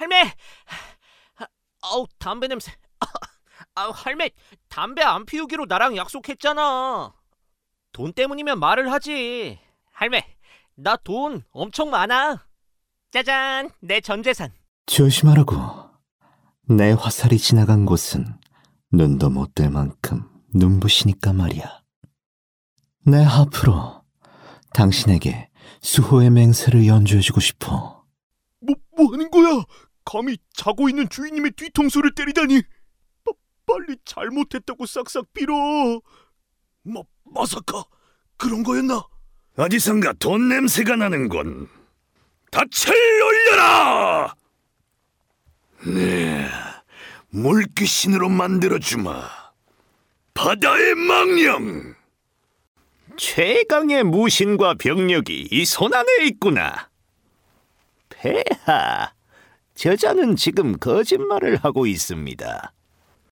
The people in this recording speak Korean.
할매! 담배 냄새. 할매, 담배 안 피우기로 나랑 약속했잖아. 돈 때문이면 말을 하지. 할매, 나 돈 엄청 많아. 짜잔, 내 전 재산. 조심하라고. 내 화살이 지나간 곳은 눈도 못 뜰 만큼 눈부시니까 말이야. 내 하프로 당신에게 수호의 맹세를 연주해주고 싶어. 뭐 하는 거야? 감히 자고 있는 주인님의 뒤통수를 때리다니. 빨리 잘못했다고 싹싹 빌어. 마사카 그런 거였나? 어디선가 돈 냄새가 나는군. 닻을 올려라! 네, 물귀신으로 만들어주마. 바다의 망령! 최강의 무신과 병력이 이 손안에 있구나. 폐하, 저자는 지금 거짓말을 하고 있습니다.